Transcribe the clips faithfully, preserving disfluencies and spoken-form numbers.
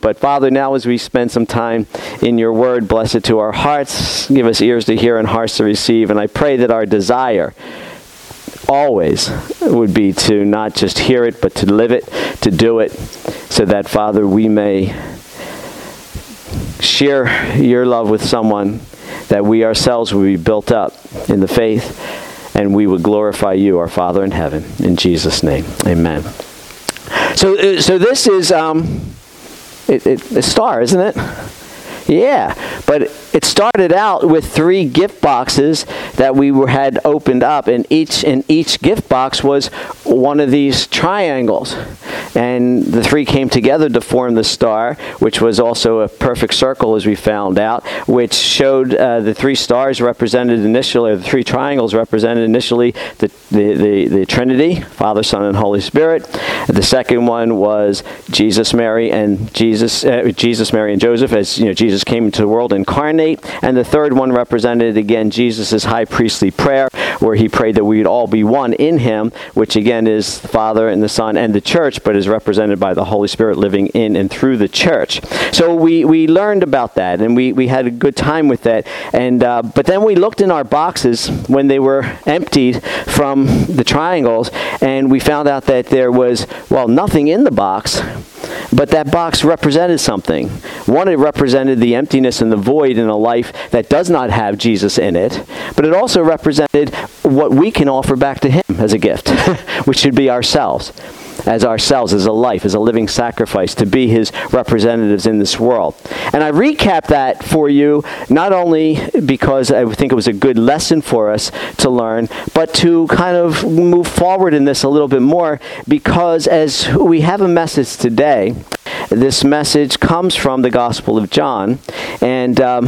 But Father, now as we spend some time in your word, bless it to our hearts. Give us ears to hear and hearts to receive. And I pray that our desire always would be to not just hear it, but to live it, to do it, so that, Father, we may share your love with someone, that we ourselves will be built up in the faith, and we would glorify you, our Father in heaven. In Jesus' name, amen. So, so this is um, it, it, a star, isn't it? Yeah, but it started out with three gift boxes that we were, had opened up, and each in each gift box was one of these triangles. And the three came together to form the star, which was also a perfect circle, as we found out, which showed uh, the three stars represented initially, or the three triangles represented initially the, the, the, the Trinity, Father, Son, and Holy Spirit. The second one was Jesus, Mary, and Jesus, uh, Jesus, Mary, and Joseph, as you know, Jesus came into the world incarnate. And the third one represented, again, Jesus' high priestly prayer, where he prayed that we would all be one in him, which again is the Father and the Son and the church, but is represented by the Holy Spirit living in and through the church. So we, we learned about that, and we, we had a good time with that. And uh, but then we looked in our boxes when they were emptied from the triangles, and we found out that there was, well, nothing in the box, but that box represented something. One, it represented the emptiness and the void in a life that does not have Jesus in it, but it also represented what we can offer back to him as a gift, which should be ourselves. As ourselves, as a life, as a living sacrifice, to be his representatives in this world. And I recap that for you, not only because I think it was a good lesson for us to learn, but to kind of move forward in this a little bit more, because as we have a message today, this message comes from the Gospel of John, and um,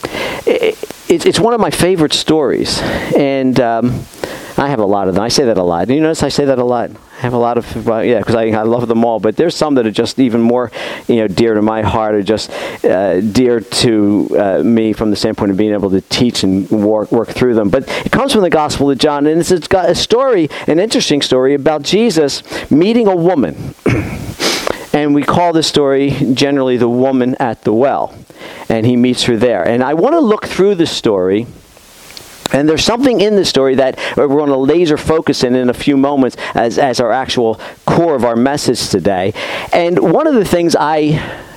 it, it's one of my favorite stories, and um, I have a lot of them. I say that a lot. You notice I say that a lot? I have a lot of, uh, yeah, because I, I love them all. But there's some that are just even more, you know, dear to my heart, or just uh, dear to uh, me from the standpoint of being able to teach and work, work through them. But it comes from the Gospel of John, and it's, it's got a story, an interesting story about Jesus meeting a woman. And we call this story generally the woman at the well. And he meets her there. And I want to look through the story. And there's something in this story that we're going to laser focus in in a few moments as, as our actual core of our message today. And one of the things I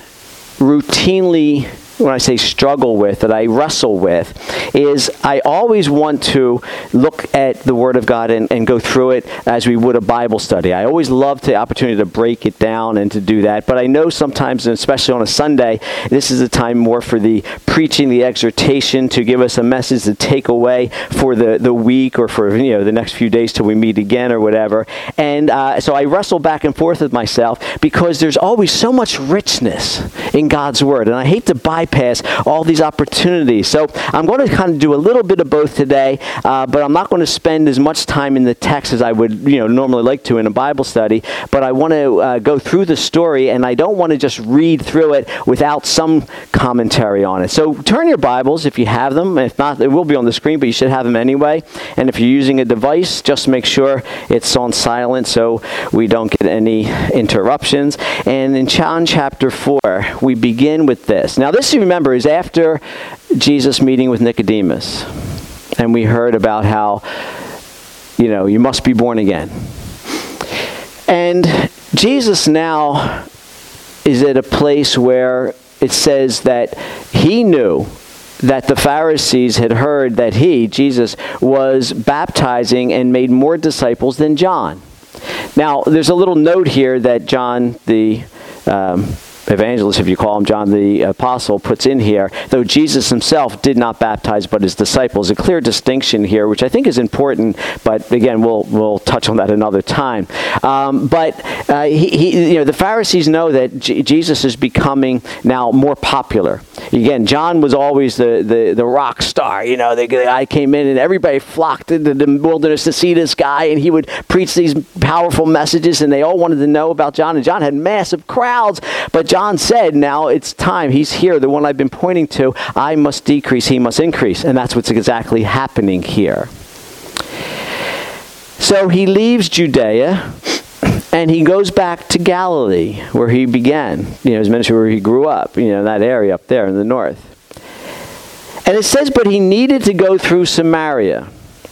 routinely, when I say struggle with, that I wrestle with, is I always want to look at the Word of God and, and go through it as we would a Bible study. I always love the opportunity to break it down and to do that. But I know sometimes, and especially on a Sunday, this is a time more for the preaching, the exhortation, to give us a message to take away for the, the week, or for, you know, the next few days till we meet again or whatever. And uh, so I wrestle back and forth with myself, because there's always so much richness in God's Word. And I hate to bypass all these opportunities. So I'm going to kind of do a little bit of both today, uh, but I'm not going to spend as much time in the text as I would, you know, normally like to in a Bible study. But I want to uh, go through the story, and I don't want to just read through it without some commentary on it. So turn your Bibles if you have them. If not, it will be on the screen, but you should have them anyway. And if you're using a device, just make sure it's on silent so we don't get any interruptions. And in John chapter four, we begin with this. Now, this, you remember, is after Jesus meeting with Nicodemus. And we heard about how, you know, you must be born again. And Jesus now is at a place where it says that he knew that the Pharisees had heard that he, Jesus, was baptizing and made more disciples than John. Now, there's a little note here that John, the um, evangelist, if you call him John the Apostle, puts in here, though Jesus himself did not baptize but his disciples. A clear distinction here, which I think is important, but again, we'll we'll touch on that another time. Um, but uh, he, he, you know, the Pharisees know that J- Jesus is becoming now more popular. Again, John was always the, the, the rock star. You know, the guy came in and everybody flocked into the wilderness to see this guy, and he would preach these powerful messages, and they all wanted to know about John, and John had massive crowds. But John said, now it's time. He's here, the one I've been pointing to. I must decrease, he must increase. And that's what's exactly happening here. So he leaves Judea, and he goes back to Galilee, where he began, you know, his ministry, where he grew up, you know, that area up there in the north. And it says, but he needed to go through Samaria.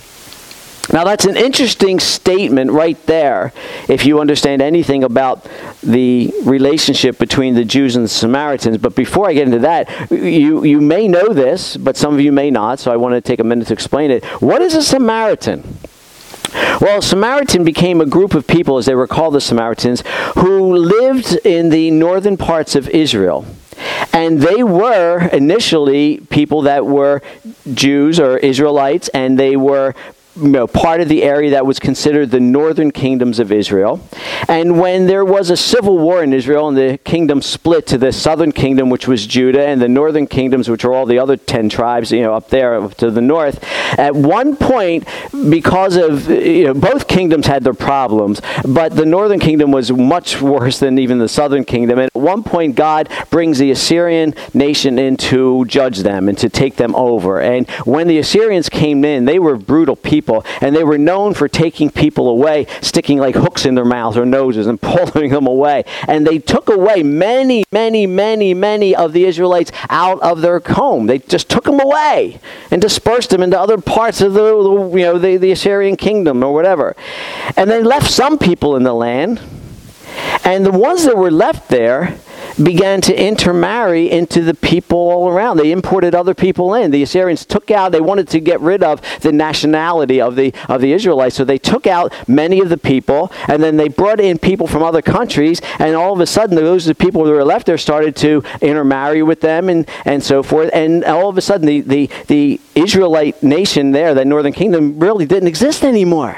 Now, that's an interesting statement right there, if you understand anything about the relationship between the Jews and the Samaritans. But before I get into that, you, you may know this, but some of you may not, so I want to take a minute to explain it. What is a Samaritan? Well, a Samaritan became a group of people, as they were called the Samaritans, who lived in the northern parts of Israel. And they were initially people that were Jews or Israelites, and they were you know, part of the area that was considered the northern kingdoms of Israel. And when there was a civil war in Israel and the kingdom split to the southern kingdom, which was Judah, and the northern kingdoms, which are all the other ten tribes, you know, up there to the north, at one point, because of, you know, both kingdoms had their problems, but the northern kingdom was much worse than even the southern kingdom. And at one point, God brings the Assyrian nation in to judge them and to take them over. And when the Assyrians came in, they were brutal people. And they were known for taking people away, sticking like hooks in their mouths or noses and pulling them away. And they took away many, many, many, many of the Israelites out of their home. They just took them away and dispersed them into other parts of the, you know, the, the Assyrian kingdom or whatever. And they left some people in the land. And the ones that were left there began to intermarry into the people all around. They imported other people in. The Assyrians took out, they wanted to get rid of the nationality of the of the Israelites, so they took out many of the people, and then they brought in people from other countries, and all of a sudden those the people that were left there started to intermarry with them and, and so forth, and all of a sudden the, the, the Israelite nation there, the northern kingdom, really didn't exist anymore.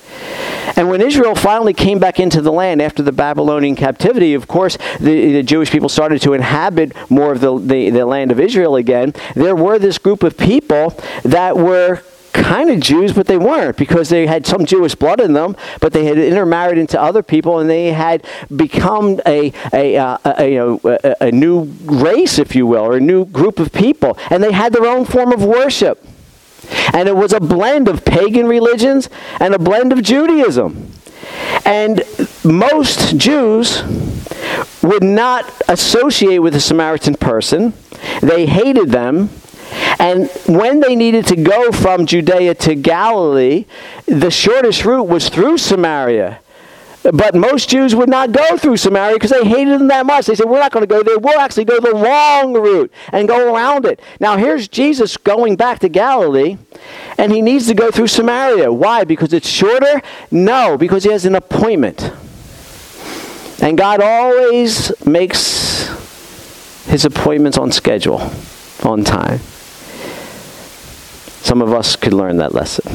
And when Israel finally came back into the land after the Babylonian captivity, of course, the, the Jewish people started to inhabit more of the, the, the land of Israel again. There were this group of people that were kind of Jews, but they weren't, because they had some Jewish blood in them, but they had intermarried into other people, and they had become a, a, uh, a, you know, a, a new race, if you will, or a new group of people. And they had their own form of worship. And it was a blend of pagan religions and a blend of Judaism. And most Jews would not associate with a Samaritan person. They hated them. And when they needed to go from Judea to Galilee, the shortest route was through Samaria. But most Jews would not go through Samaria because they hated them that much. They said, we're not going to go there. We'll actually go the long route and go around it. Now, here's Jesus going back to Galilee, and he needs to go through Samaria. Why? Because it's shorter? No, because he has an appointment. And God always makes his appointments on schedule, on time. Some of us could learn that lesson.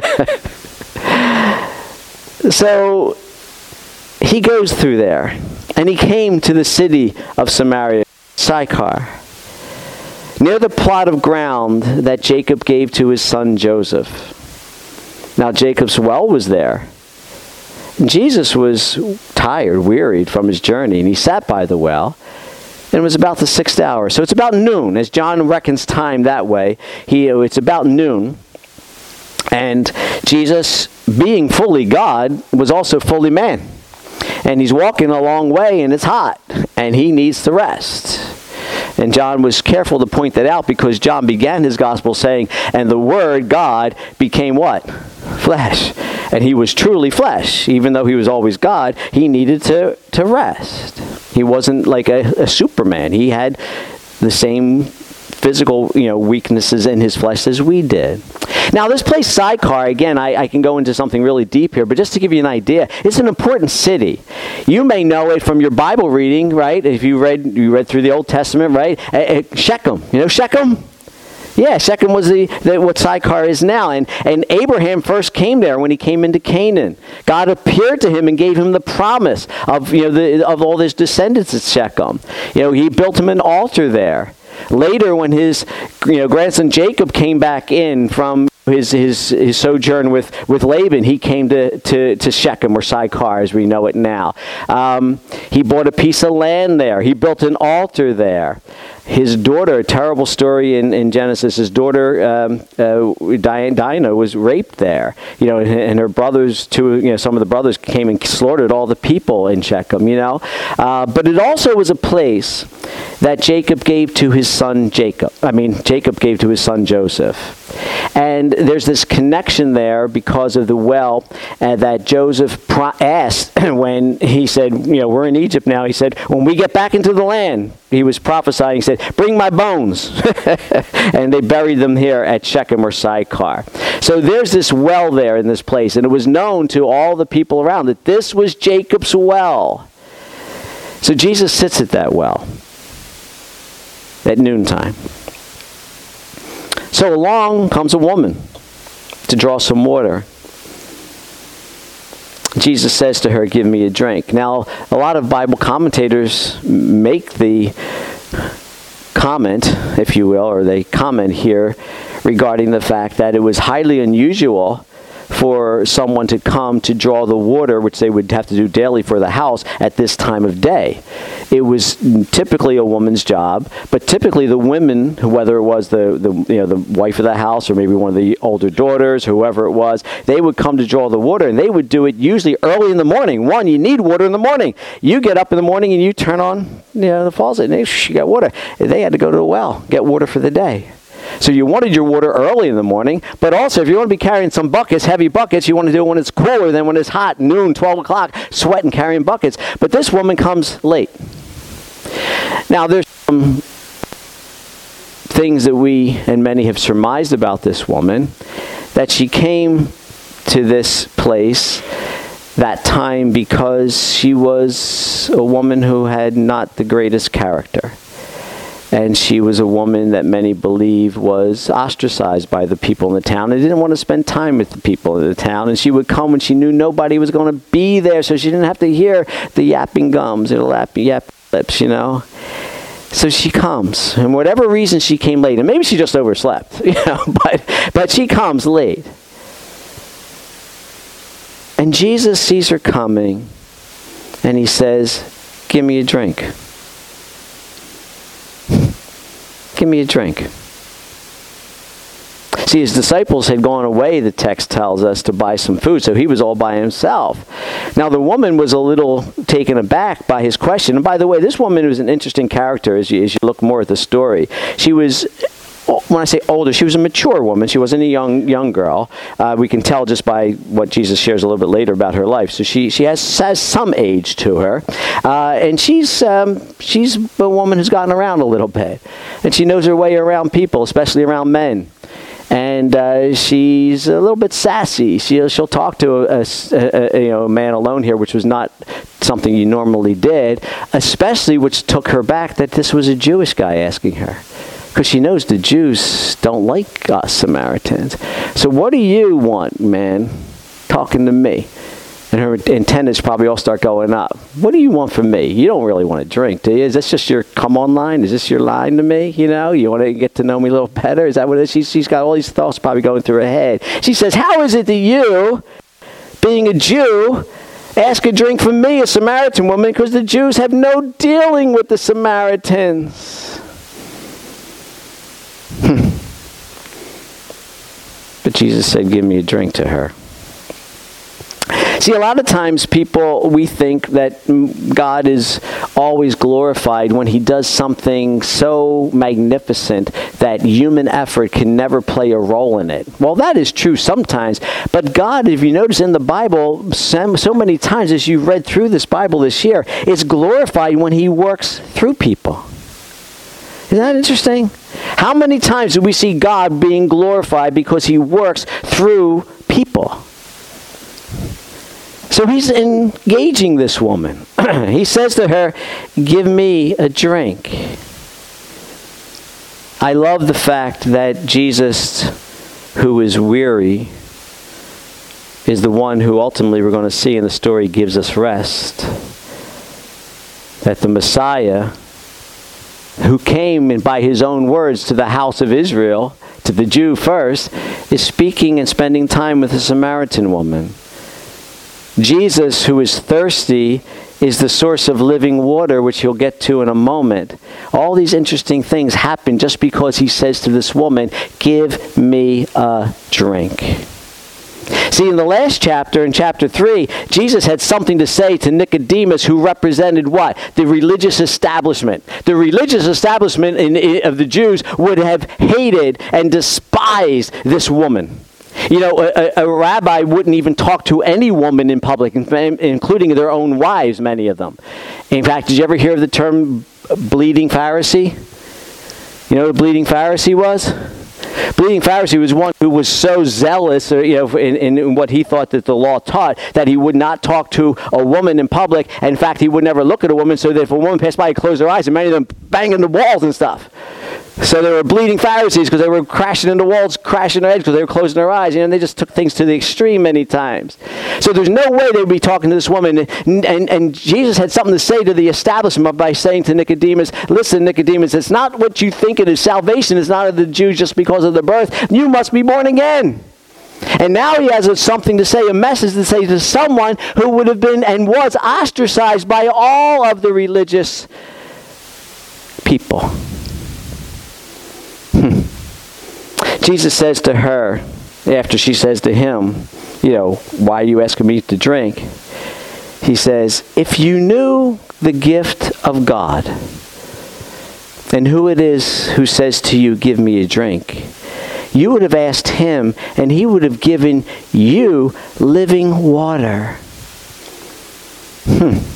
So he goes through there, and he came to the city of Samaria, Sychar, near the plot of ground that Jacob gave to his son Joseph. Now Jacob's well was there. And Jesus was tired, wearied from his journey, and he sat by the well. And it was about the sixth hour. So it's about noon, as John reckons time that way. He, it's about noon. And Jesus, being fully God, was also fully man. And he's walking a long way, and it's hot, and he needs to rest. And John was careful to point that out, because John began his gospel saying, and the Word, God, became what? Flesh. And he was truly flesh. Even though he was always God, he needed to, to rest. He wasn't like a, a Superman. He had the same physical, you know, weaknesses in his flesh as we did. Now, this place, Sychar, again, I, I can go into something really deep here, but just to give you an idea, it's an important city. You may know it from your Bible reading, right? If you read you read through the Old Testament, right? Uh, uh, Shechem. You know Shechem? Yeah, Shechem was the, the what Sychar is now. And, and Abraham first came there when he came into Canaan. God appeared to him and gave him the promise of, you know, the, of all his descendants at Shechem. You know, he built him an altar there. Later, when his you know, grandson Jacob came back in from his his, his sojourn with, with Laban, he came to, to, to Shechem, or Sychar as we know it now. Um, he bought a piece of land there. He built an altar there. His daughter, a terrible story in, in Genesis, his daughter, um, uh, Dinah, was raped there. You know, and, and her brothers, two, you know, some of the brothers came and slaughtered all the people in Shechem, you know. Uh, but it also was a place that Jacob gave to his son Jacob. I mean, Jacob gave to his son Joseph. And there's this connection there because of the well uh, that Joseph pro- asked when he said, you know, we're in Egypt now. He said, when we get back into the land, he was prophesying, he said, bring my bones. And they buried them here at Shechem or Sychar. So there's this well there in this place. And it was known to all the people around that this was Jacob's well. So Jesus sits at that well at noontime. So along comes a woman to draw some water. Jesus says to her, give me a drink. Now, a lot of Bible commentators make the comment, if you will, or they comment here regarding the fact that it was highly unusual for someone to come to draw the water, which they would have to do daily for the house, at this time of day. It was typically a woman's job, but typically the women, whether it was the, the you know the wife of the house or maybe one of the older daughters, whoever it was, they would come to draw the water, and they would do it usually early in the morning. One, you need water in the morning. You get up in the morning and you turn on you know the faucet, and you got water. They had to go to the well, get water for the day. So you wanted your water early in the morning, but also if you want to be carrying some buckets, heavy buckets, you want to do it when it's cooler than when it's hot, noon, twelve o'clock, sweating, carrying buckets. But this woman comes late. Now there's some things that we and many have surmised about this woman, that she came to this place that time because she was a woman who had not the greatest character. And she was a woman that many believe was ostracized by the people in the town. They didn't want to spend time with the people in the town. And she would come when she knew nobody was going to be there, so she didn't have to hear the yapping gums or the yapping yap lips, you know. So she comes, and whatever reason she came late, and maybe she just overslept, you know, but but she comes late. And Jesus sees her coming, and he says, give me a drink. Give me a drink. See, his disciples had gone away, the text tells us, to buy some food, so he was all by himself. Now, the woman was a little taken aback by his question. And by the way, this woman was an interesting character as you, as you look more at the story. She was, when I say older, she was a mature woman. She wasn't a young young girl. Uh, we can tell just by what Jesus shares a little bit later about her life. So she she has, has some age to her, uh, and she's um, she's a woman who's gotten around a little bit, and she knows her way around people, especially around men. And uh, she's a little bit sassy. She, she'll talk to a, a, a, you know, a man alone here, which was not something you normally did, especially which took her back that this was a Jewish guy asking her. Because she knows the Jews don't like us Samaritans. So what do you want, man, talking to me? And her antennas probably all start going up. What do you want from me? You don't really want to drink, do you? Is this just your come on line? Is this your line to me? You know, you want to get to know me a little better? Is that what it is? She's, she's got all these thoughts probably going through her head. She says, how is it that you, being a Jew, ask a drink from me, a Samaritan woman? Because the Jews have no dealing with the Samaritans. But Jesus said, give me a drink to her. See, a lot of times people, we think that God is always glorified when he does something so magnificent that human effort can never play a role in it. Well, that is true sometimes. But God, if you notice in the Bible, so, so many times as you've read through this Bible this year, is glorified when he works through people. Isn't that interesting? How many times do we see God being glorified because he works through people? So he's engaging this woman. He says to her, give me a drink. I love the fact that Jesus, who is weary, is the one who ultimately we're going to see in the story gives us rest. That the Messiah, who came by his own words to the house of Israel to the Jew first, is speaking and spending time with a Samaritan woman. Jesus, who is thirsty, is the source of living water, which he'll get to in a moment. All these interesting things happen just because he says to this woman, "Give me a drink." See, in the last chapter, in chapter three, Jesus had something to say to Nicodemus, who represented what? The religious establishment. The religious establishment in, in, of the Jews would have hated and despised this woman. You know, a, a rabbi wouldn't even talk to any woman in public, including their own wives, many of them. In fact, did you ever hear of the term bleeding Pharisee? You know what a bleeding Pharisee was? Bleeding Pharisee was one who was so zealous, or, you know, in, in what he thought that the law taught, that he would not talk to a woman in public. And in fact, he would never look at a woman, so that if a woman passed by, he'd close their eyes, and many of them banging the walls and stuff. So they were bleeding Pharisees because they were crashing into walls, crashing their heads because they were closing their eyes. You know, and they just took things to the extreme many times. So there's no way they would be talking to this woman. And, and, and Jesus had something to say to the establishment by saying to Nicodemus, "Listen, Nicodemus, it's not what you think it is. Salvation is not of the Jews just because of the birth. You must be born again." And now he has a, something to say, a message to say to someone who would have been and was ostracized by all of the religious people. Jesus says to her, after she says to him, you know, "Why are you asking me to drink?" He says, "If you knew the gift of God and who it is who says to you, 'Give me a drink,' you would have asked him, and he would have given you living water." Hmm.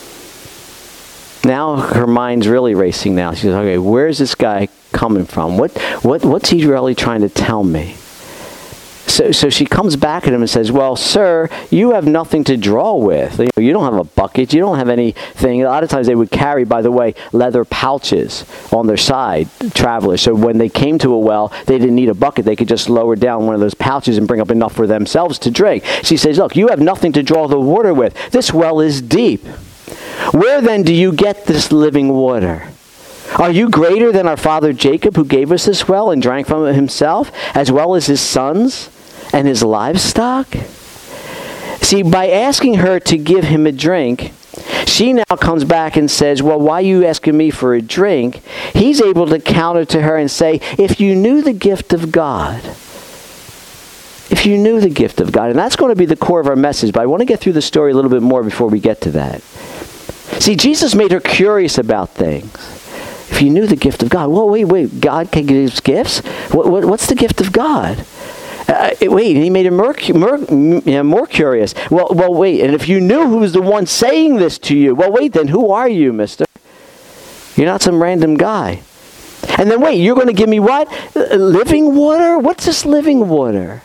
Now her mind's really racing now. She goes, "Okay, where's this guy coming from? What, what, what's he really trying to tell me?" So, so she comes back at him and says, "Well, sir, you have nothing to draw with. You know, you don't have a bucket. You don't have anything." A lot of times they would carry, by the way, leather pouches on their side, travelers. So when they came to a well, they didn't need a bucket. They could just lower down one of those pouches and bring up enough for themselves to drink. She says, "Look, you have nothing to draw the water with. This well is deep. Where then do you get this living water? Are you greater than our father Jacob, who gave us this well and drank from it himself, as well as his sons and his livestock?" See, by asking her to give him a drink, she now comes back and says, "Well, why are you asking me for a drink?" He's able to counter to her and say, "If you knew the gift of God, if you knew the gift of God," and that's going to be the core of our message, but I want to get through the story a little bit more before we get to that. See, Jesus made her curious about things. If you knew the gift of God. Well, wait, wait. God can give gifts? What, what, what's the gift of God? Uh, wait, and he made her more, more, you know, more curious. Well, well, wait. And if you knew who was the one saying this to you, well, wait, then who are you, mister? You're not some random guy. And then wait, you're going to give me what? Living water? What's this living water?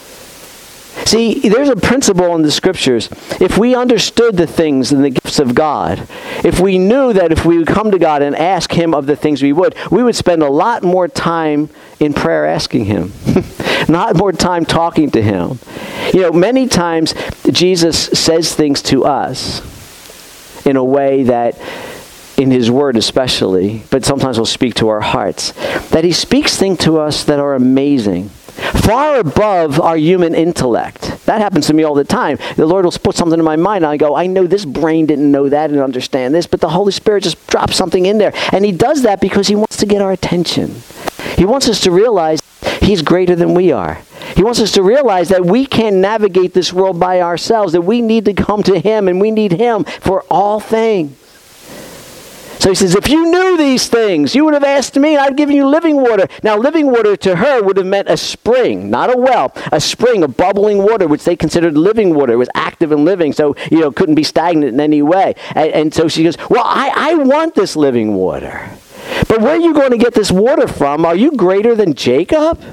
See, there's a principle in the scriptures. If we understood the things and the gifts of God, if we knew that if we would come to God and ask him of the things we would, we would spend a lot more time in prayer asking him. Not more time talking to him. You know, many times Jesus says things to us in a way that, in his word especially, but sometimes he'll speak to our hearts, that he speaks things to us that are amazing. Far above our human intellect. That happens to me all the time. The Lord will put something in my mind, and I go, I know this brain didn't know that and understand this, but the Holy Spirit just drops something in there. And he does that because he wants to get our attention. He wants us to realize he's greater than we are. He wants us to realize that we can't navigate this world by ourselves, that we need to come to him, and we need him for all things. So he says, if you knew these things, you would have asked me, and I've given you living water. Now, living water to her would have meant a spring, not a well, a spring of bubbling water, which they considered living water. It was active and living, so, you know, couldn't be stagnant in any way. And, and so she goes, well, I, I want this living water. But where are you going to get this water from? Are you greater than Jacob?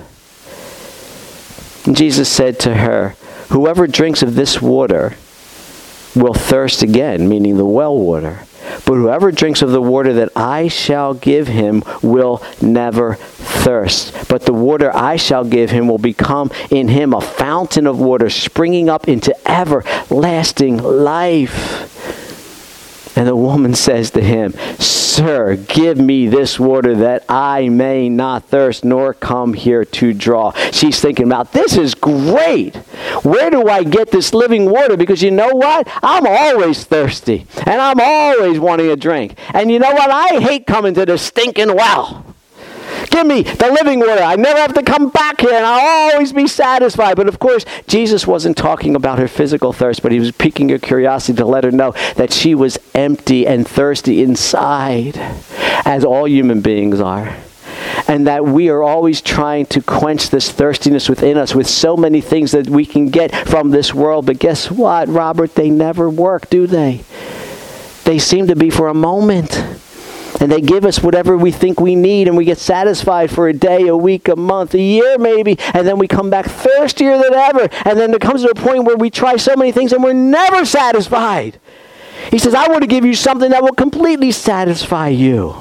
And Jesus said to her, whoever drinks of this water will thirst again, meaning the well water. But whoever drinks of the water that I shall give him will never thirst. But the water I shall give him will become in him a fountain of water springing up into everlasting life. And the woman says to him, Sir, give me this water that I may not thirst nor come here to draw. She's thinking about, this is great. Where do I get this living water? Because you know what? I'm always thirsty. And I'm always wanting a drink. And you know what? I hate coming to this stinking well. Give me the living water. I never have to come back here, and I'll always be satisfied. But of course, Jesus wasn't talking about her physical thirst, but he was piquing her curiosity to let her know that she was empty and thirsty inside, as all human beings are. And that we are always trying to quench this thirstiness within us with so many things that we can get from this world. But guess what, Robert? They never work, do they? They seem to be for a moment. And they give us whatever we think we need, and we get satisfied for a day, a week, a month, a year maybe, and then we come back thirstier than ever. And then there comes to a point where we try so many things and we're never satisfied. He says, I want to give you something that will completely satisfy you.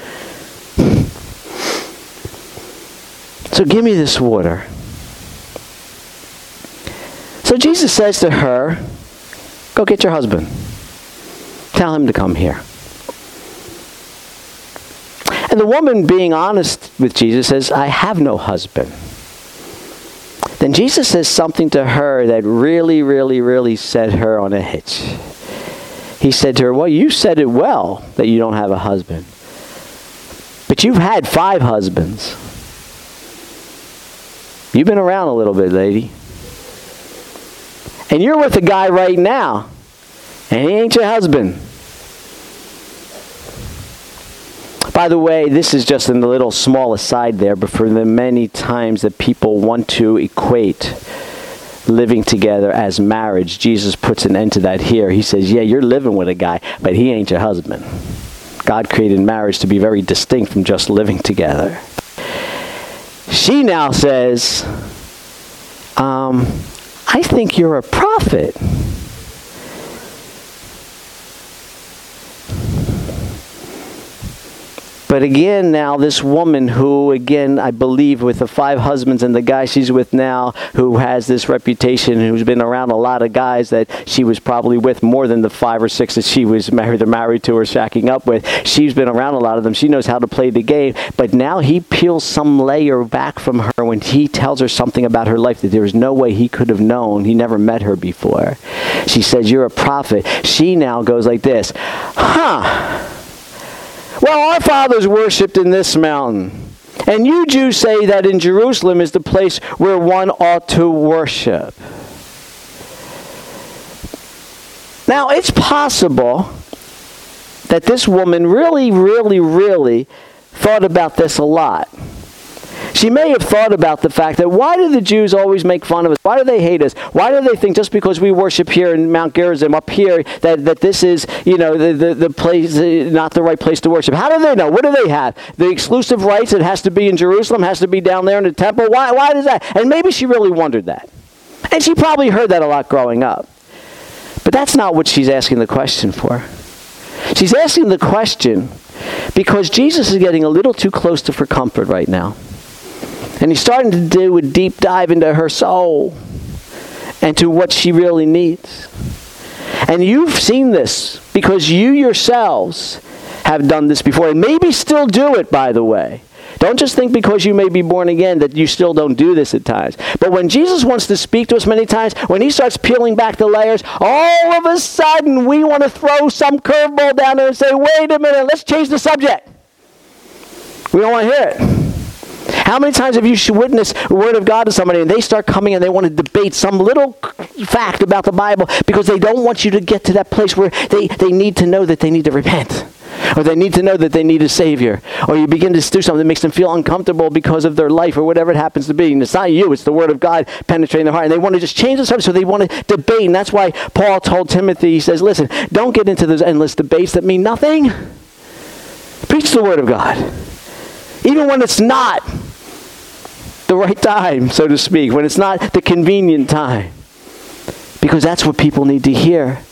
So give me this water. So Jesus says to her, go get your husband. Tell him to come here. And the woman, being honest with Jesus, says, I have no husband. Then Jesus says something to her that really, really, really set her on a hitch. He said to her, well, you said it well that you don't have a husband. But you've had five husbands. You've been around a little bit, lady. And you're with a guy right now, and he ain't your husband. By the way, this is just a little small aside there, but for the many times that people want to equate living together as marriage, Jesus puts an end to that here. He says, yeah, you're living with a guy, but he ain't your husband. God created marriage to be very distinct from just living together. She now says, um, I think you're a prophet. But again, now this woman who, again, I believe with the five husbands and the guy she's with now, who has this reputation, who's been around a lot of guys that she was probably with more than the five or six that she was married or married to or shacking up with. She's been around a lot of them. She knows how to play the game. But now he peels some layer back from her when he tells her something about her life that there is no way he could have known. He never met her before. She says, you're a prophet. She now goes like this, huh? Well, our fathers worshipped in this mountain, and you Jews say that in Jerusalem is the place where one ought to worship. Now, it's possible that this woman really, really, really thought about this a lot. She may have thought about the fact that why do the Jews always make fun of us? Why do they hate us? Why do they think just because we worship here in Mount Gerizim up here that, that this is, you know, the, the, the place, uh, not the right place to worship? How do they know? What do they have? The exclusive rights, it has to be in Jerusalem, has to be down there in the temple. Why, why does that? And maybe she really wondered that. And she probably heard that a lot growing up. But that's not what she's asking the question for. She's asking the question because Jesus is getting a little too close to her comfort right now. And he's starting to do a deep dive into her soul and to what she really needs. And you've seen this because you yourselves have done this before and maybe still do it, by the way. Don't just think because you may be born again that you still don't do this at times. But when Jesus wants to speak to us many times, when he starts peeling back the layers, all of a sudden we want to throw some curveball down there and say, wait a minute, let's change the subject. We don't want to hear it. How many times have you witnessed the Word of God to somebody and they start coming and they want to debate some little fact about the Bible because they don't want you to get to that place where they, they need to know that they need to repent, or they need to know that they need a Savior, or you begin to do something that makes them feel uncomfortable because of their life or whatever it happens to be. And it's not you, it's the Word of God penetrating their heart. And they want to just change the subject, so they want to debate. And that's why Paul told Timothy, he says, listen, don't get into those endless debates that mean nothing. Preach the Word of God. Even when it's not the right time, so to speak, when it's not the convenient time. Because that's what people need to hear.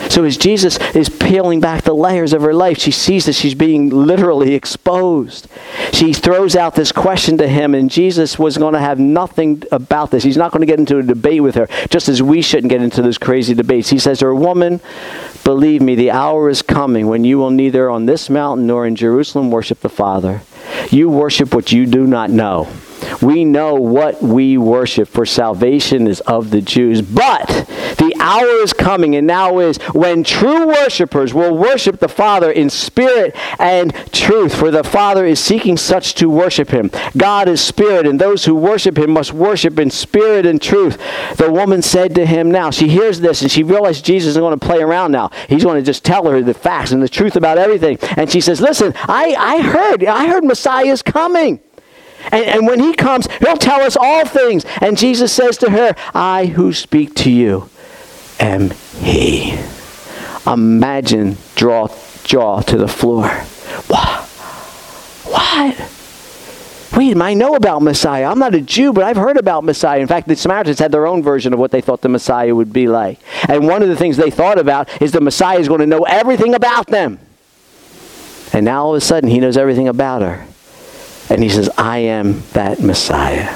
So as Jesus is peeling back the layers of her life, she sees that she's being literally exposed. She throws out this question to him, and Jesus was going to have nothing about this. He's not going to get into a debate with her, just as we shouldn't get into those crazy debates. He says to her, "Woman, believe me, the hour is coming when you will neither on this mountain nor in Jerusalem worship the Father. You worship what you do not know. We know what we worship, for salvation is of the Jews. But the hour is coming, and now is, when true worshipers will worship the Father in spirit and truth, for the Father is seeking such to worship him. God is spirit, and those who worship him must worship in spirit and truth." The woman said to him, now, she hears this, and she realizes Jesus isn't going to play around now. He's going to just tell her the facts and the truth about everything. And she says, "Listen, I, I heard, I heard Messiah is coming. And, and when he comes, he'll tell us all things." And Jesus says to her, "I who speak to you am he." Imagine draw jaw to the floor. What? What? Wait, I know about Messiah. I'm not a Jew, but I've heard about Messiah. In fact, the Samaritans had their own version of what they thought the Messiah would be like. And one of the things they thought about is the Messiah is going to know everything about them. And now all of a sudden, he knows everything about her. And he says, "I am that Messiah."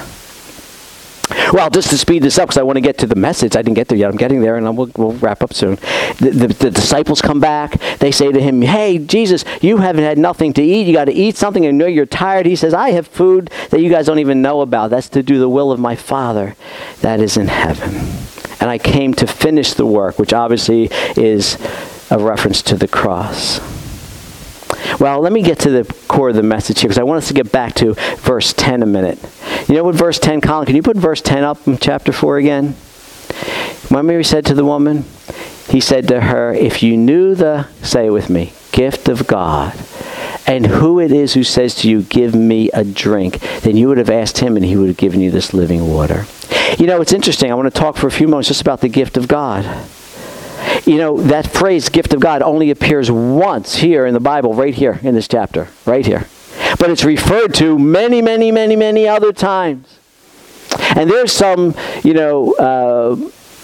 Well, just to speed this up, because I want to get to the message. I didn't get there yet. I'm getting there, and we'll, we'll wrap up soon. The, the, the disciples come back. They say to him, "Hey, Jesus, you haven't had nothing to eat. You got to eat something. I know you're tired." He says, "I have food that you guys don't even know about. That's to do the will of my Father that is in heaven. And I came to finish the work," which obviously is a reference to the cross. Well, let me get to the core of the message here, because I want us to get back to verse ten a minute. You know what verse ten, Colin, can you put verse ten up in chapter four again? Remember he said to the woman? He said to her, "If you knew the," say it with me, "gift of God, and who it is who says to you, 'Give me a drink,' then you would have asked him, and he would have given you this living water." You know, it's interesting. I want to talk for a few moments just about the gift of God. You know, that phrase, gift of God, only appears once here in the Bible, right here in this chapter, right here. But it's referred to many, many, many, many other times. And there's some, you know, uh,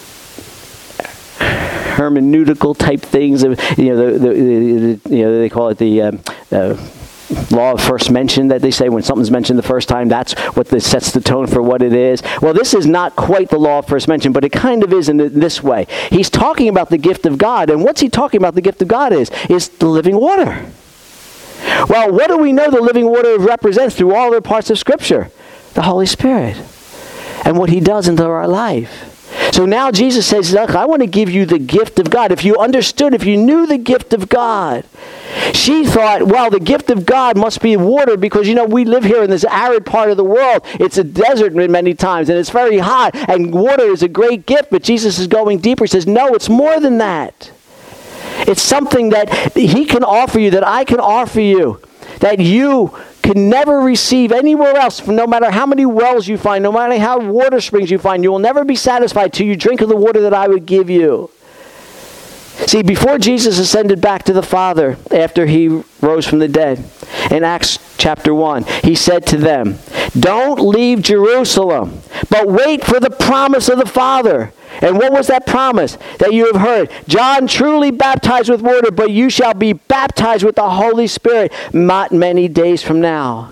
hermeneutical type things. Of, you know, the, the, the, you know, they call it the um, uh, law of first mention, that they say when something's mentioned the first time, that's what the, sets the tone for what it is. Well, this is not quite the law of first mention, but it kind of is in this way. He's talking about the gift of God, and what's he talking about the gift of God is? Is the living water. Well, what do we know the living water represents through all the parts of Scripture? The Holy Spirit. And what he does into our life. So now Jesus says, "Look, I want to give you the gift of God." If you understood, if you knew the gift of God. She thought, well, the gift of God must be water, because, you know, we live here in this arid part of the world. It's a desert many times, and it's very hot, and water is a great gift. But Jesus is going deeper. He says, no, it's more than that. It's something that he can offer you, that I can offer you, that you can never receive anywhere else. No matter how many wells you find, no matter how water springs you find, you will never be satisfied till you drink of the water that I would give you. See, before Jesus ascended back to the Father, after he rose from the dead, in Acts chapter one, he said to them, "Don't leave Jerusalem, but wait for the promise of the Father." And what was that promise that you have heard? "John truly baptized with water, but you shall be baptized with the Holy Spirit not many days from now."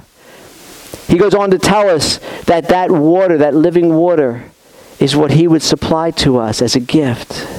He goes on to tell us that that water, that living water, is what he would supply to us as a gift.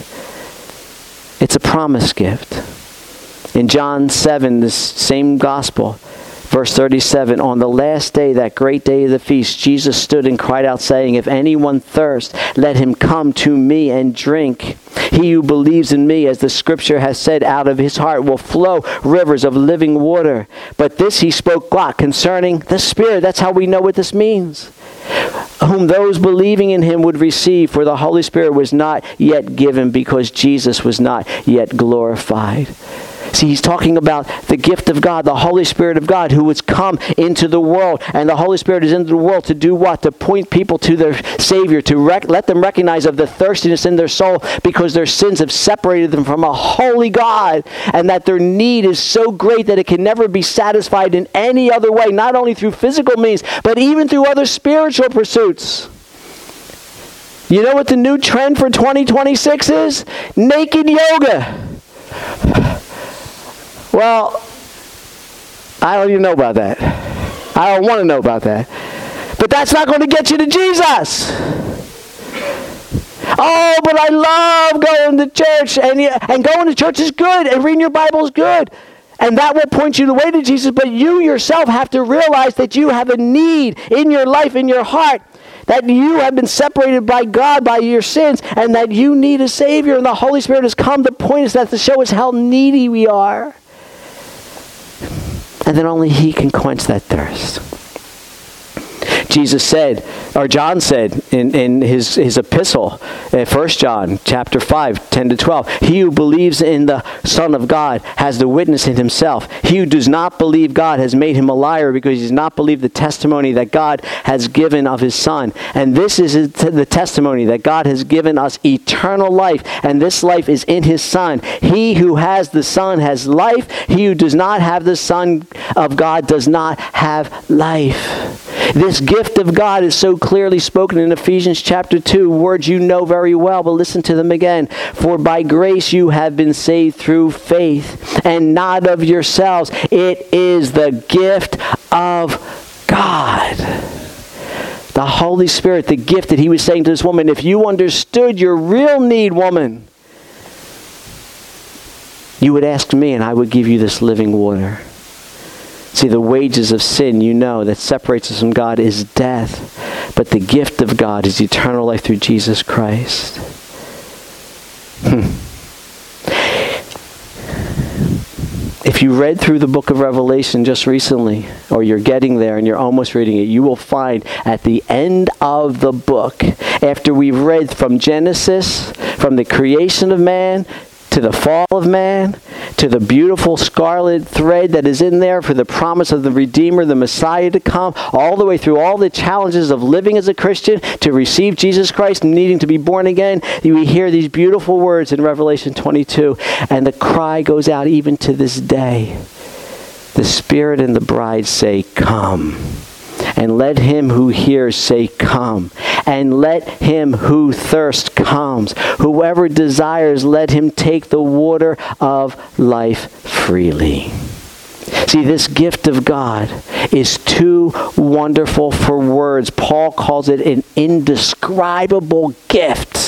It's a promise gift. In John seven, this same gospel, verse thirty-seven, "On the last day, that great day of the feast, Jesus stood and cried out, saying, 'If anyone thirst, let him come to me and drink. He who believes in me, as the scripture has said, out of his heart will flow rivers of living water.' But this he spoke what? Concerning the Spirit." That's how we know what this means. "Whom those believing in him would receive, for the Holy Spirit was not yet given, because Jesus was not yet glorified." See, he's talking about the gift of God, the Holy Spirit of God, who has come into the world. And the Holy Spirit is into the world to do what? To point people to their Savior, to rec- let them recognize of the thirstiness in their soul, because their sins have separated them from a holy God, and that their need is so great that it can never be satisfied in any other way, not only through physical means, but even through other spiritual pursuits. You know what the new trend for twenty twenty-six is? Naked yoga. Well, I don't even know about that. I don't want to know about that. But that's not going to get you to Jesus. Oh, but I love going to church, and, and going to church is good, and reading your Bible is good. And that will point you the way to Jesus, but you yourself have to realize that you have a need in your life, in your heart, that you have been separated by God by your sins, and that you need a Savior, and the Holy Spirit has come to point us that to show us how needy we are. And then only He can quench that thirst. Jesus said, or John said in, in his, his epistle, uh, First John chapter five, ten to twelve, he who believes in the Son of God has the witness in himself. He who does not believe God has made him a liar, because he does not believe the testimony that God has given of his Son. And this is the testimony, that God has given us eternal life, and this life is in his Son. He who has the Son has life. He who does not have the Son of God does not have life. This gift of God is so clearly spoken in Ephesians chapter two, words you know very well, but listen to them again. For by grace you have been saved through faith, and not of yourselves. It is the gift of God. The Holy Spirit, the gift that He was saying to this woman, if you understood your real need, woman, you would ask me and I would give you this living water. See, the wages of sin, you know, that separates us from God is death. But the gift of God is eternal life through Jesus Christ. Hmm. If you read through the book of Revelation just recently, or you're getting there and you're almost reading it, you will find at the end of the book, after we've read from Genesis, from the creation of man, to the fall of man, to the beautiful scarlet thread that is in there for the promise of the Redeemer, the Messiah to come, all the way through all the challenges of living as a Christian, to receive Jesus Christ, needing to be born again, we hear these beautiful words in Revelation twenty-two, and the cry goes out even to this day. The Spirit and the bride say, come. And let him who hears say, come. And let him who thirsts comes. Whoever desires, let him take the water of life freely. See, this gift of God is too wonderful for words. Paul calls it an indescribable gift.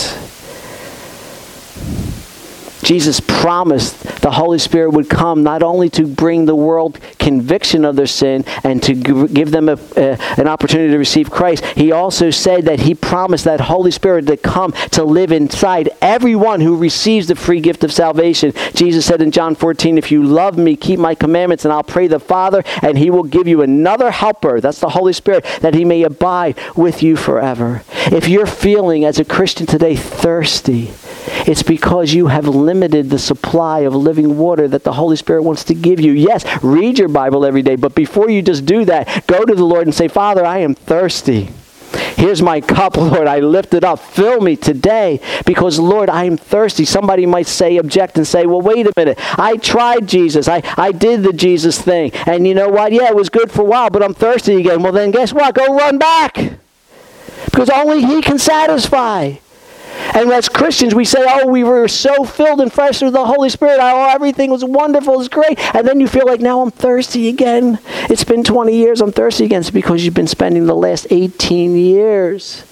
Jesus promised the Holy Spirit would come not only to bring the world conviction of their sin and to give them a, a, an opportunity to receive Christ. He also said that He promised that Holy Spirit to come to live inside everyone who receives the free gift of salvation. Jesus said in John fourteen, if you love me, keep my commandments, and I'll pray the Father, and He will give you another helper, that's the Holy Spirit, that He may abide with you forever. If you're feeling as a Christian today thirsty, it's because you have limited the supply of living water that the Holy Spirit wants to give you. Yes, read your Bible every day, but before you just do that, go to the Lord and say, Father, I am thirsty. Here's my cup, Lord. I lift it up. Fill me today because, Lord, I am thirsty. Somebody might say, object and say, well, wait a minute. I tried Jesus. I, I did the Jesus thing. And you know what? Yeah, it was good for a while, but I'm thirsty again. Well, then guess what? Go run back. Because only He can satisfy. And as Christians, we say, oh, we were so filled and fresh with the Holy Spirit. Oh, everything was wonderful. It's great. And then you feel like, now I'm thirsty again. It's been twenty years. I'm thirsty again. It's because you've been spending the last eighteen years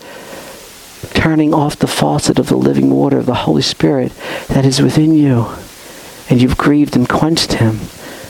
turning off the faucet of the living water of the Holy Spirit that is within you. And you've grieved and quenched Him.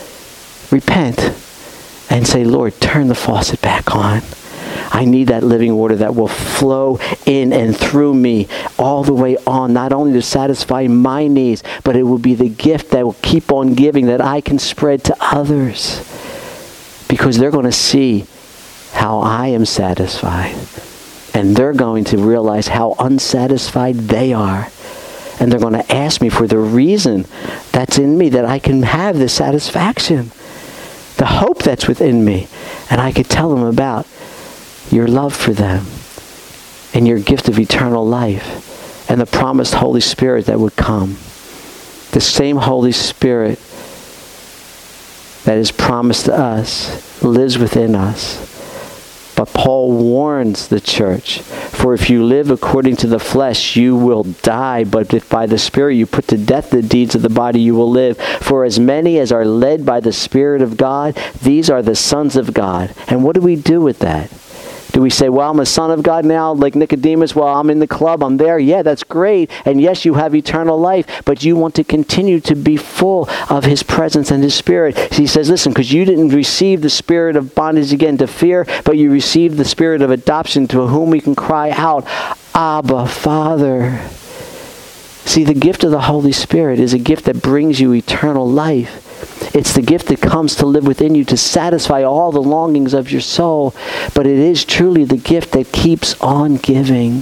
Repent and say, Lord, turn the faucet back on. I need that living water that will flow in and through me all the way on, not only to satisfy my needs, but it will be the gift that will keep on giving that I can spread to others. Because they're going to see how I am satisfied. And they're going to realize how unsatisfied they are. And they're going to ask me for the reason that's in me that I can have this satisfaction. The hope that's within me. And I could tell them about your love for them, and your gift of eternal life, and the promised Holy Spirit that would come. The same Holy Spirit that is promised to us lives within us. But Paul warns the church, for if you live according to the flesh, you will die. But if by the Spirit you put to death the deeds of the body, you will live. For as many as are led by the Spirit of God, these are the sons of God. And what do we do with that? Do we say, well, I'm a son of God now, like Nicodemus? Well, I'm in the club, I'm there. Yeah, that's great. And yes, you have eternal life, but you want to continue to be full of his presence and his Spirit. He says, listen, because you didn't receive the spirit of bondage again to fear, but you received the spirit of adoption, to whom we can cry out, Abba, Father. See, the gift of the Holy Spirit is a gift that brings you eternal life. It's the gift that comes to live within you to satisfy all the longings of your soul. But it is truly the gift that keeps on giving.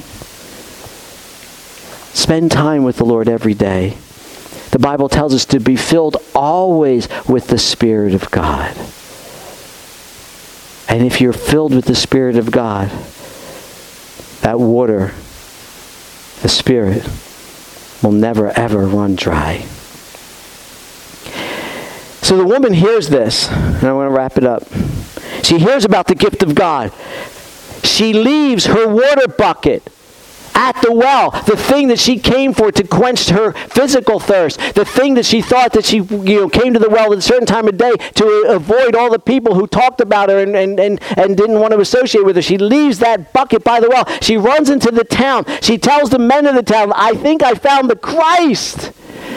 Spend time with the Lord every day. The Bible tells us to be filled always with the Spirit of God. And if you're filled with the Spirit of God, that water, the Spirit, will never ever run dry. So the woman hears this, and I want to wrap it up. She hears about the gift of God. She leaves her water bucket at the well, the thing that she came for to quench her physical thirst, the thing that she thought that she you know came to the well at a certain time of day to avoid all the people who talked about her and, and, and, and didn't want to associate with her. She leaves that bucket by the well. She runs into the town. She tells the men of the town, I think I found the Christ.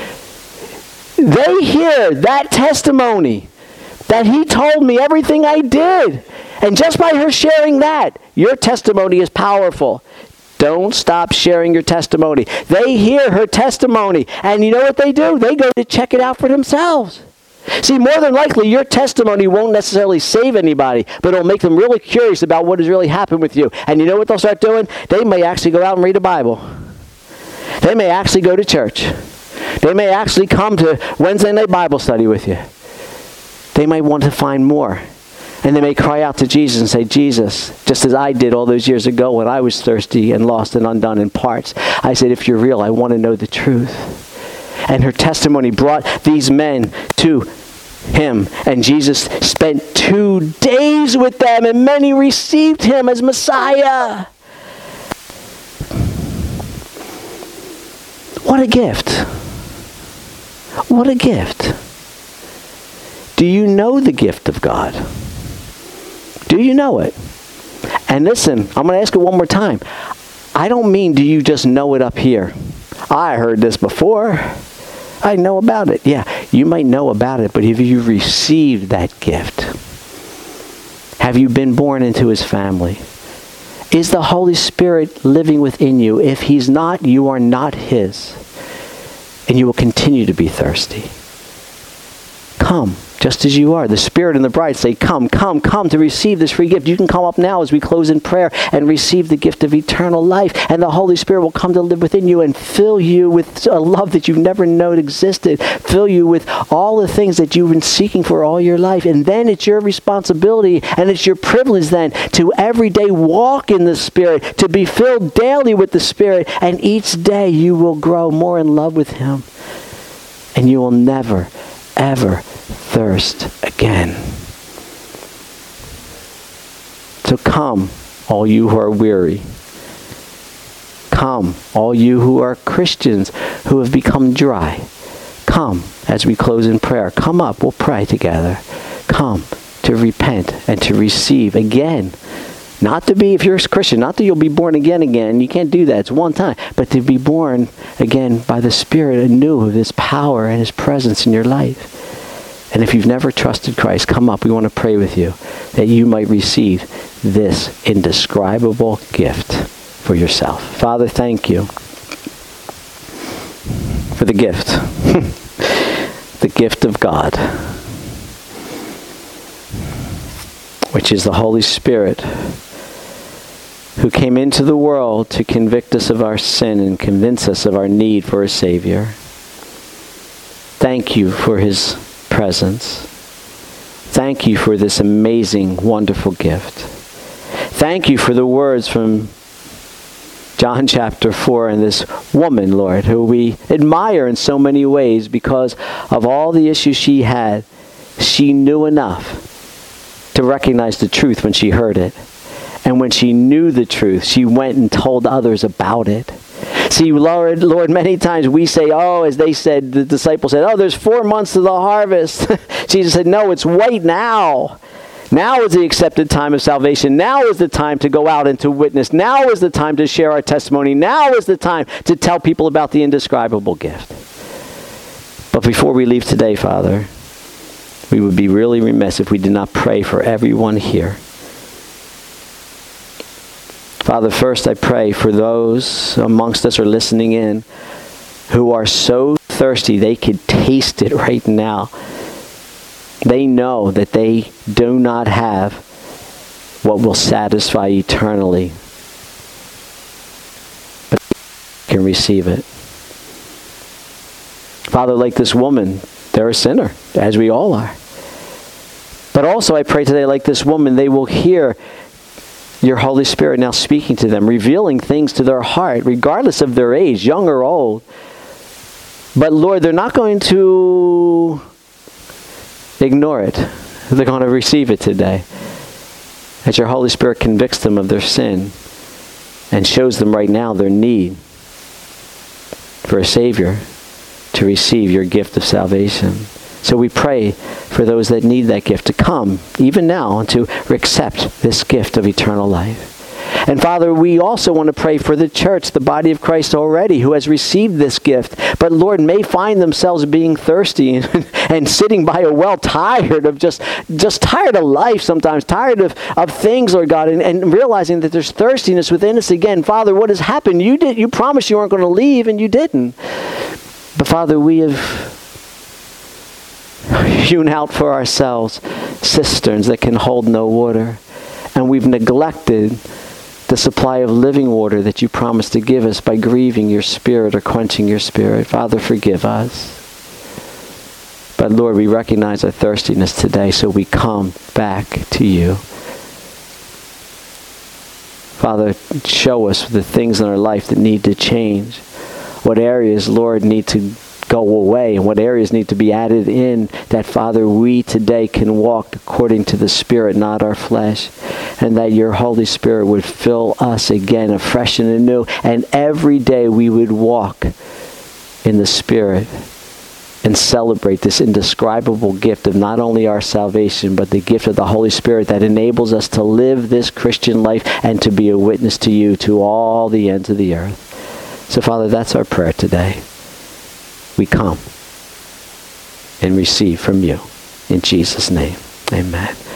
They hear that testimony that he told me everything I did. And just by her sharing that, your testimony is powerful. Don't stop sharing your testimony. They hear her testimony, and you know what they do? They go to check it out for themselves. See, more than likely, your testimony won't necessarily save anybody, but it'll make them really curious about what has really happened with you. And you know what they'll start doing? They may actually go out and read a Bible. They may actually go to church. They may actually come to Wednesday night Bible study with you. They might want to find more. And they may cry out to Jesus and say, Jesus, just as I did all those years ago when I was thirsty and lost and undone in parts. I said, if you're real, I want to know the truth. And her testimony brought these men to him. And Jesus spent two days with them, and many received him as Messiah. What a gift. What a gift. Do you know the gift of God? Do you know it? And listen, I'm going to ask it one more time. I don't mean do you just know it up here. I heard this before. I know about it. Yeah, you might know about it, but have you received that gift? Have you been born into his family? Is the Holy Spirit living within you? If he's not, you are not his. And you will continue to be thirsty. Come, just as you are. The Spirit and the bride say, come, come, come to receive this free gift. You can come up now as we close in prayer and receive the gift of eternal life. And the Holy Spirit will come to live within you and fill you with a love that you've never known existed. Fill you with all the things that you've been seeking for all your life. And then it's your responsibility and it's your privilege then to every day walk in the Spirit, to be filled daily with the Spirit. And each day you will grow more in love with him. And you will never, ever thirst again. So come, all you who are weary. Come, all you who are Christians who have become dry. Come, as we close in prayer. Come up, we'll pray together. Come to repent and to receive again. Not to be, if you're a Christian, not that you'll be born again again. You can't do that. It's one time. But to be born again by the Spirit anew of his power and his presence in your life. And if you've never trusted Christ, come up. We want to pray with you that you might receive this indescribable gift for yourself. Father, thank you for the gift. The gift of God, which is the Holy Spirit, who came into the world to convict us of our sin and convince us of our need for a Savior. Thank you for his presence. Thank you for this amazing, wonderful gift. Thank you for the words from John chapter four and this woman, Lord, who we admire in so many ways because of all the issues she had. She knew enough to recognize the truth when she heard it. And when she knew the truth, she went and told others about it. See, Lord, Lord, many times we say, oh, as they said, the disciples said, oh, there's four months to the harvest. Jesus said, no, it's right now. Now is the accepted time of salvation. Now is the time to go out and to witness. Now is the time to share our testimony. Now is the time to tell people about the indescribable gift. But before we leave today, Father, we would be really remiss if we did not pray for everyone here. Father, first I pray for those amongst us or listening in who are so thirsty they could taste it right now. They know that they do not have what will satisfy eternally, but they can receive it. Father, like this woman, they're a sinner, as we all are. But also I pray today, like this woman, they will hear your Holy Spirit now speaking to them, revealing things to their heart, regardless of their age, young or old. But Lord, they're not going to ignore it. They're going to receive it today. As your Holy Spirit convicts them of their sin and shows them right now their need for a Savior to receive your gift of salvation. So we pray for those that need that gift to come, even now, and to accept this gift of eternal life. And Father, we also want to pray for the church, the body of Christ already, who has received this gift, but Lord, may find themselves being thirsty and, and sitting by a well, tired of just, just tired of life sometimes, tired of, of things, Lord God, and, and realizing that there's thirstiness within us again. Father, what has happened? You did, you promised you weren't going to leave, and you didn't. But Father, we have hewn out for ourselves cisterns that can hold no water. And we've neglected the supply of living water that you promised to give us by grieving your Spirit or quenching your Spirit. Father, forgive us. But Lord, we recognize our thirstiness today, so we come back to you. Father, show us the things in our life that need to change. What areas, Lord, need to go away and what areas need to be added in, that, Father, we today can walk according to the Spirit, not our flesh, and that your Holy Spirit would fill us again afresh and anew, and every day we would walk in the Spirit and celebrate this indescribable gift of not only our salvation, but the gift of the Holy Spirit that enables us to live this Christian life and to be a witness to you to all the ends of the earth. So, Father, that's our prayer today. We come and receive from you. In Jesus' name, amen.